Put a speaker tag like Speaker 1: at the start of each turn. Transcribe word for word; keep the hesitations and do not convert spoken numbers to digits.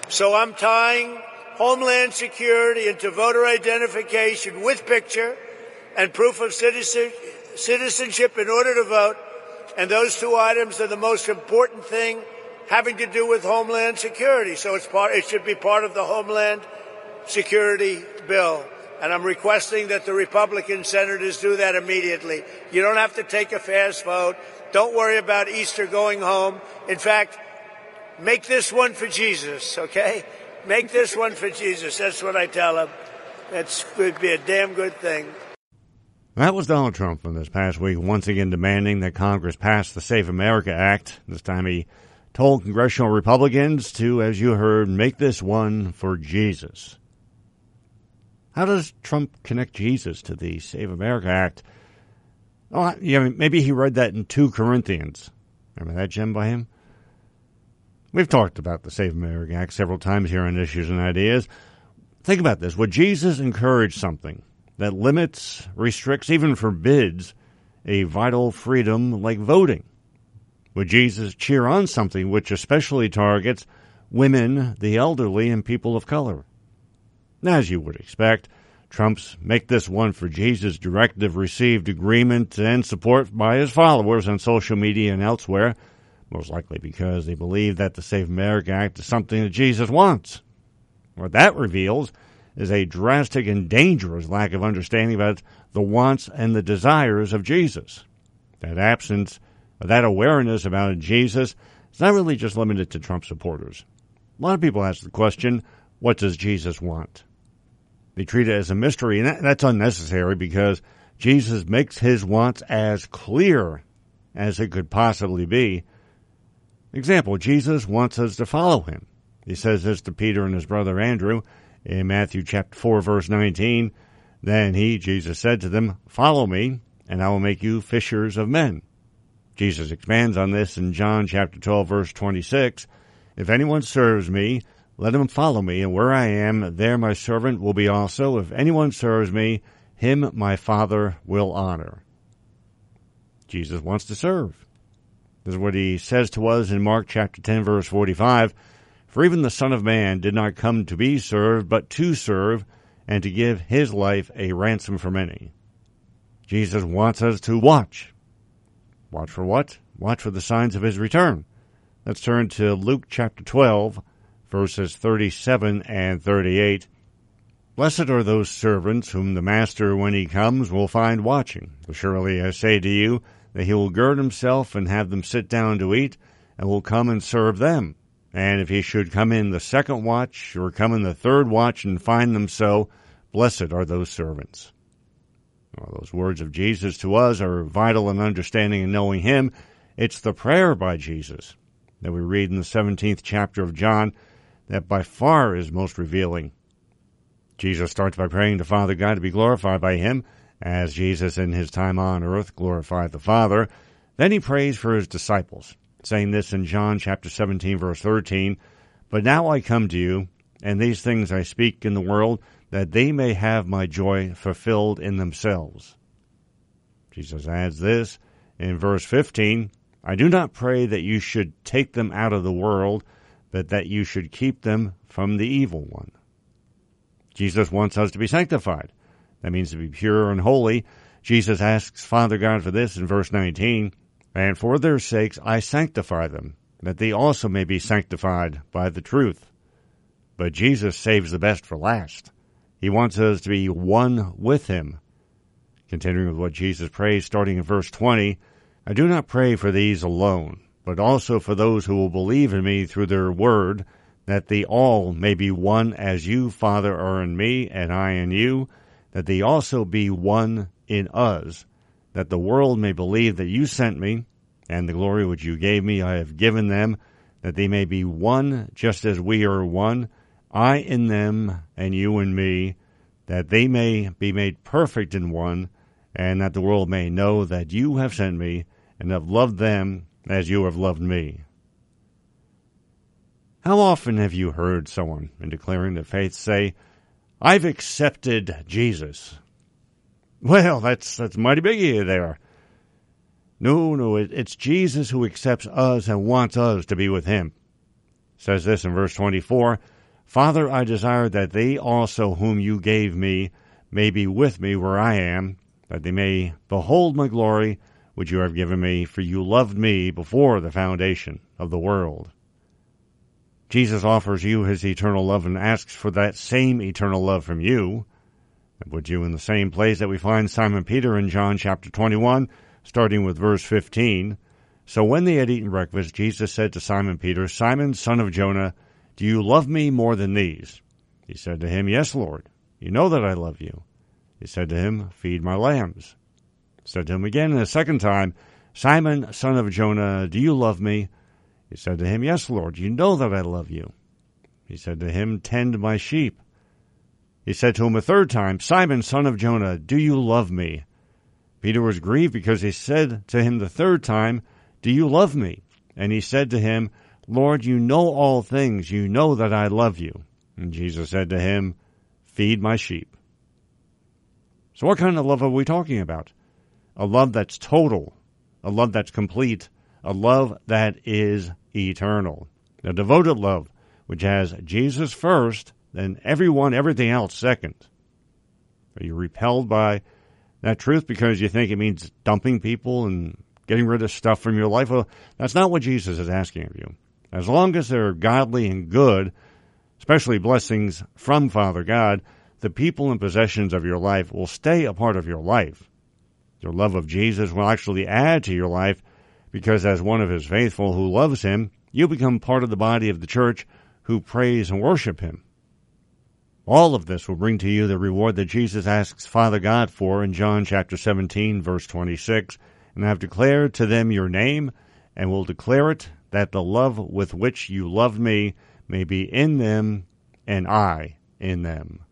Speaker 1: So I'm tying Homeland Security into voter identification with picture and proof of citizen, citizenship in order to vote. And those two items are the most important thing having to do with Homeland Security. So it's part, it should be part of the Homeland Security bill. And I'm requesting that the Republican senators do that immediately. You don't have to take a fast vote. Don't worry about Easter going home. In fact, make this one for Jesus, okay? Make this one for Jesus. That's what I tell them. That would be a damn good thing.
Speaker 2: That was Donald Trump from this past week, once again demanding that Congress pass the Save America Act. This time he told congressional Republicans to, as you heard, make this one for Jesus. How does Trump connect Jesus to the Save America Act? Oh, yeah, maybe he read that in Second Corinthians. Remember that, Jim, by him? We've talked about the Save America Act several times here on Issues and Ideas. Think about this. Would Jesus encourage something that limits, restricts, even forbids a vital freedom like voting? Would Jesus cheer on something which especially targets women, the elderly, and people of color? As you would expect, Trump's Make This One for Jesus directive received agreement and support by his followers on social media and elsewhere, most likely because they believe that the Save America Act is something that Jesus wants. What that reveals is a drastic and dangerous lack of understanding about the wants and the desires of Jesus. That absence of that awareness about Jesus is not really just limited to Trump supporters. A lot of people ask the question, what does Jesus want? They treat it as a mystery, and that, that's unnecessary because Jesus makes his wants as clear as it could possibly be. Example, Jesus wants us to follow him. He says this to Peter and his brother Andrew in Matthew chapter four, verse nineteen. Then he, Jesus, said to them, follow me, and I will make you fishers of men. Jesus expands on this in John chapter twelve, verse twenty-six. If anyone serves me, let him follow me, and where I am, there my servant will be also. If anyone serves me, him my Father will honor. Jesus wants to serve. This is what he says to us in Mark chapter ten, verse forty-five. For even the Son of Man did not come to be served, but to serve, and to give his life a ransom for many. Jesus wants us to watch. Watch for what? Watch for the signs of his return. Let's turn to Luke chapter twelve, verses thirty-seven and thirty-eight. Blessed are those servants whom the master, when he comes, will find watching. For surely I say to you, that he will gird himself and have them sit down to eat, and will come and serve them. And if he should come in the second watch, or come in the third watch, and find them so, blessed are those servants. Well, those words of Jesus to us are vital in understanding and knowing him. It's the prayer by Jesus that we read in the seventeenth chapter of John that by far is most revealing. Jesus starts by praying to Father God to be glorified by him, as Jesus in his time on earth glorified the Father. Then he prays for his disciples, saying this in John chapter seventeen, verse thirteen, But now I come to you, and these things I speak in the world, that they may have my joy fulfilled in themselves. Jesus adds this in verse fifteen, I do not pray that you should take them out of the world, but that you should keep them from the evil one. Jesus wants us to be sanctified. That means to be pure and holy. Jesus asks Father God for this in verse nineteen, And for their sakes I sanctify them, that they also may be sanctified by the truth. But Jesus saves the best for last. He wants us to be one with him. Continuing with what Jesus prays, starting in verse twenty, I do not pray for these alone, but also for those who will believe in me through their word, that they all may be one as you, Father, are in me, and I in you, that they also be one in us, that the world may believe that you sent me, and the glory which you gave me I have given them, that they may be one just as we are one, I in them and you in me, that they may be made perfect in one, and that the world may know that you have sent me, and have loved them as you have loved me. How often have you heard someone, in declaring their faith, say, I've accepted Jesus? Well, that's that's mighty big there. No, no, it, it's Jesus who accepts us and wants us to be with him. says this in verse twenty-four, Father, I desire that they also whom you gave me may be with me where I am, that they may behold my glory, which you have given me, for you loved me before the foundation of the world. Jesus offers you his eternal love and asks for that same eternal love from you. That puts you in the same place that we find Simon Peter in John chapter twenty-one, starting with verse fifteen. So when they had eaten breakfast, Jesus said to Simon Peter, Simon, son of Jonah, do you love me more than these? He said to him, Yes, Lord. You know that I love you. He said to him, Feed my lambs. He said to him again the second time, Simon, son of Jonah, do you love me? He said to him, Yes, Lord. You know that I love you. He said to him, Tend my sheep. He said to him a third time, Simon, son of Jonah, do you love me? Peter was grieved because he said to him the third time, Do you love me? And he said to him, Lord, you know all things. You know that I love you. And Jesus said to him, Feed my sheep. So what kind of love are we talking about? A love that's total, a love that's complete, a love that is eternal. A devoted love, which has Jesus first, then everyone, everything else second. Are you repelled by that truth because you think it means dumping people and getting rid of stuff from your life? Well, that's not what Jesus is asking of you. As long as they're godly and good, especially blessings from Father God, the people and possessions of your life will stay a part of your life. Your love of Jesus will actually add to your life because as one of his faithful who loves him, you become part of the body of the church who praise and worship him. All of this will bring to you the reward that Jesus asks Father God for in John chapter seventeen, verse twenty-six, and I have declared to them your name, and will declare it, that the love with which you loved me may be in them, and I in them.